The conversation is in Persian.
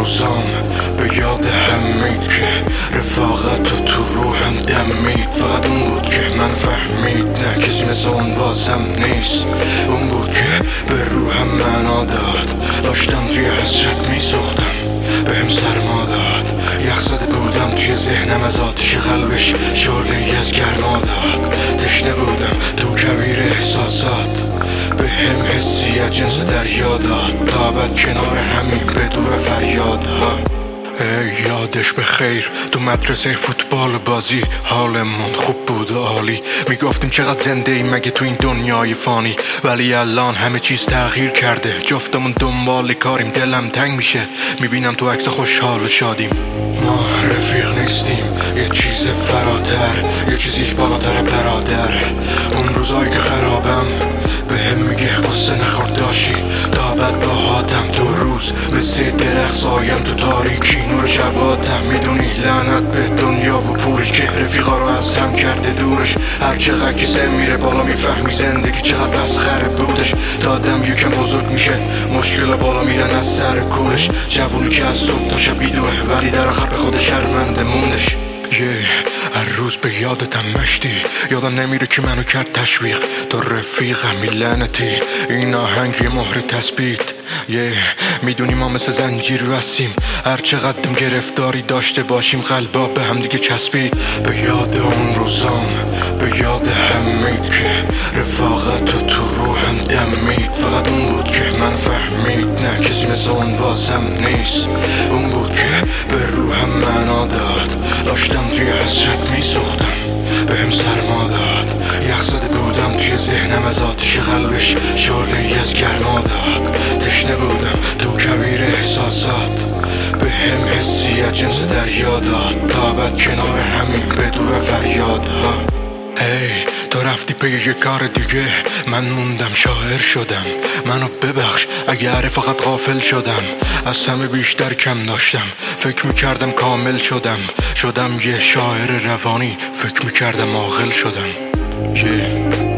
روزام به یاد هم مید که رفاقت تو روحم دمید. فقط اون بود که من فهمید نه کسی مثل اون واسم نیست. اون بود که به روحم معنا داد. داشتم توی حسرت میسوختم بهم سرما داد. یخ زده بودم توی ذهنم از آتش قلبش شعله‌ای از گرما داد. تشنه بودم تو کویر احساسات بهم حسی از جنس دریا داد. تا بعد کنار همین بدون فریادها. یادش به خیر تو مدرسه فوتبال بازی حالمون خوب بود و عالی. میگفتیم چقدر زنده ایم مگه تو این دنیای فانی. ولی الان همه چیز تغییر کرده. جفتمون دنبال کاریم دلم تنگ میشه میبینم تو عکس خوشحال و شادیم. ما رفیق نیستیم یه چیز فراتر یه چیزی بالاتر برادر. اون روزایی که خرابم بهم میگه قصه نخور داشی. تا بعد باهاتم تو روز مثل درخت سایم تو تاریکی نور شباتم. میدونی لعنت به دنیا و پولش که رفیقا رو از هم کرده دورش. هر چقدر که سن میره بالا میفهمی زندگی چقدر مسخره بودش. تا آدم یکم بزرگ میشه مشکل بالا میرن از سر کولش. جوونی که از صبح تا شب بیدوه ولی در آخر به خود شرمنده موندش. هر روز به یادتم مشتی یادم نمیره که منو کرد تشویق. تو رفیقمی لعنتی این آهنگ یه مهر تثبیت. میدونی ما مثل زنجیر وسیم هر چقدرم گرفتاری داشته باشیم قلبا به هم دیگه چسبید. به یاد اون روزام به یاد همید که رفاقت تو روحم دمید. فقط اون بود که من فهمید نه کسی مثل اون واسم نیست. اون بود که به روحم معنا داد. داشتم توی حسرت میسوختم بهم سرما داد. یخ زده بودم توی ذهنم از آتش قلبش شعله‌ای از گرما داد. تشنه بودم تو کویر احساسات بهم حسی از جنس دریا داد. تا بعد کنار همین بدون فریادها. تو رفتی پی یه کار دیگه من موندم شاعر شدم. منو ببخش اگر فقط غافل شدم. از همه بیشتر کم داشتم فکر میکردم کامل شدم یه شاعر روانی. فکر میکردم عاقل شدم.